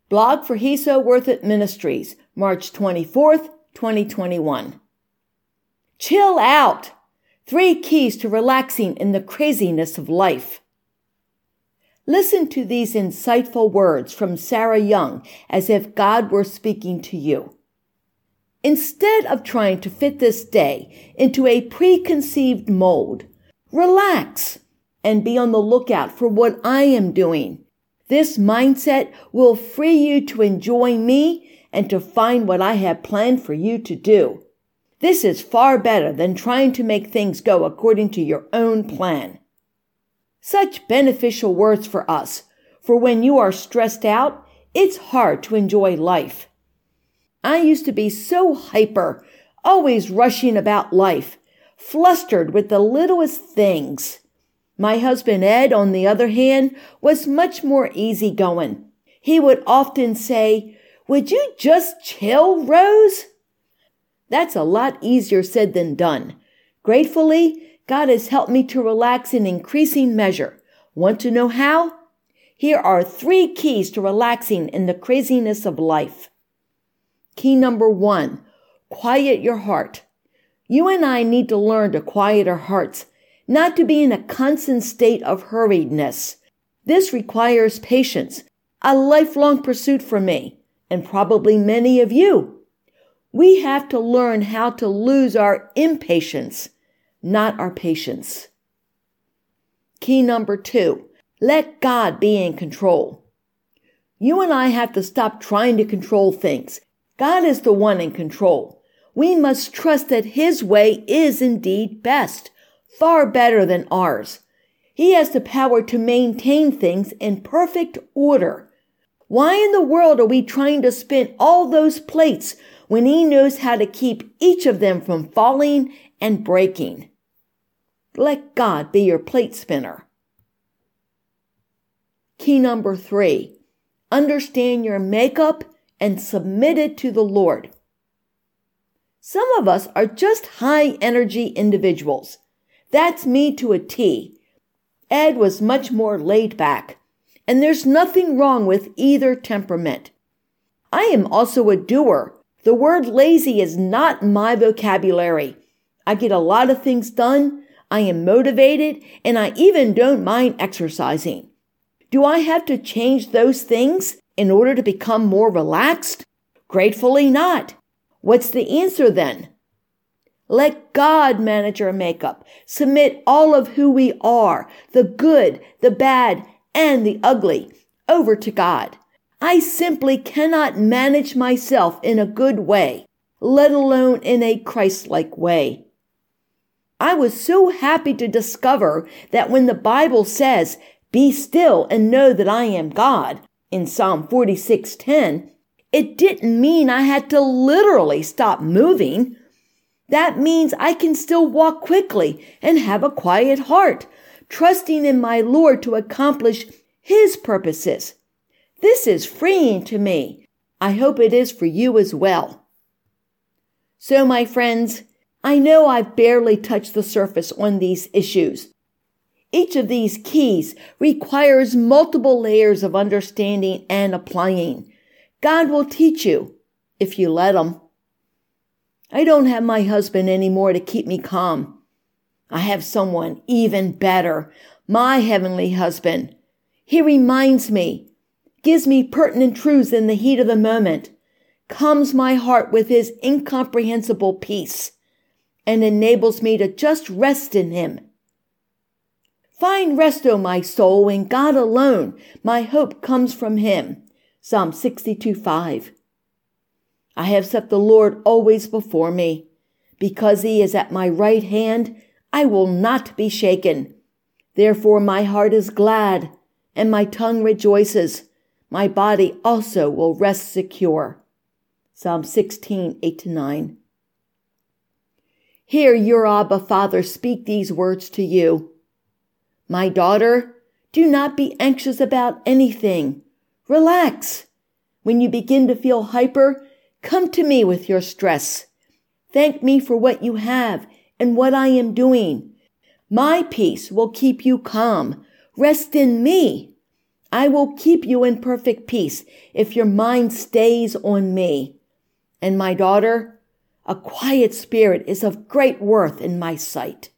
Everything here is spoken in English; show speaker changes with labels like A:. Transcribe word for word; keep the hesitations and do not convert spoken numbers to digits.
A: Blog for He's So Worth It Ministries, March twenty-fourth, twenty twenty-one. Chill out. Three keys to relaxing in the craziness of life. Listen to these insightful words from Sarah Young as if God were speaking to you. Instead of trying to fit this day into a preconceived mold, relax and be on the lookout for what I am doing. This mindset will free you to enjoy me and to find what I have planned for you to do. This is far better than trying to make things go according to your own plan. Such beneficial words for us, for when you are stressed out, it's hard to enjoy life. I used to be so hyper, always rushing about life, flustered with the littlest things. My husband Ed, on the other hand, was much more easygoing. He would often say, "Would you just chill, Rose?" That's a lot easier said than done. Gratefully, God has helped me to relax in increasing measure. Want to know how? Here are three keys to relaxing in the craziness of life. Key number one, quiet your heart. You and I need to learn to quiet our hearts, not to be in a constant state of hurriedness. This requires patience, a lifelong pursuit for me, and probably many of you. We have to learn how to lose our impatience, not our patience. Key number two, let God be in control. You and I have to stop trying to control things. God is the one in control. We must trust that His way is indeed best, far better than ours. He has the power to maintain things in perfect order. Why in the world are we trying to spin all those plates when He knows how to keep each of them from falling and breaking? Let God be your plate spinner. Key number three, understand your makeup and submit it to the Lord. Some of us are just high energy individuals. That's me to a T. Ed was much more laid back, and there's nothing wrong with either temperament. I am also a doer. The word lazy is not my vocabulary. I get a lot of things done. I am motivated, and I even don't mind exercising. Do I have to change those things in order to become more relaxed? Gratefully not. What's the answer then? Let God manage our makeup. Submit all of who we are, the good, the bad, and the ugly, over to God. I simply cannot manage myself in a good way, let alone in a Christ-like way. I was so happy to discover that when the Bible says, "Be still and know that I am God," in Psalm forty-six ten, it didn't mean I had to literally stop moving. That means I can still walk quickly and have a quiet heart, trusting in my Lord to accomplish His purposes. This is freeing to me. I hope it is for you as well. So, my friends, I know I've barely touched the surface on these issues. Each of these keys requires multiple layers of understanding and applying. God will teach you if you let Him. I don't have my husband anymore to keep me calm. I have someone even better, my heavenly husband. He reminds me, gives me pertinent truths in the heat of the moment, calms my heart with His incomprehensible peace, and enables me to just rest in Him. Find rest, O my soul, in God alone. My hope comes from Him. Psalm sixty-two five. I have set the Lord always before me. Because He is at my right hand, I will not be shaken. Therefore my heart is glad, and my tongue rejoices. My body also will rest secure. Psalm sixteen eight to nine. Hear your Abba Father speak these words to you. My daughter, do not be anxious about anything. Relax. When you begin to feel hyper, come to me with your stress. Thank me for what you have and what I am doing. My peace will keep you calm. Rest in me. I will keep you in perfect peace if your mind stays on me. And my daughter, a quiet spirit is of great worth in my sight.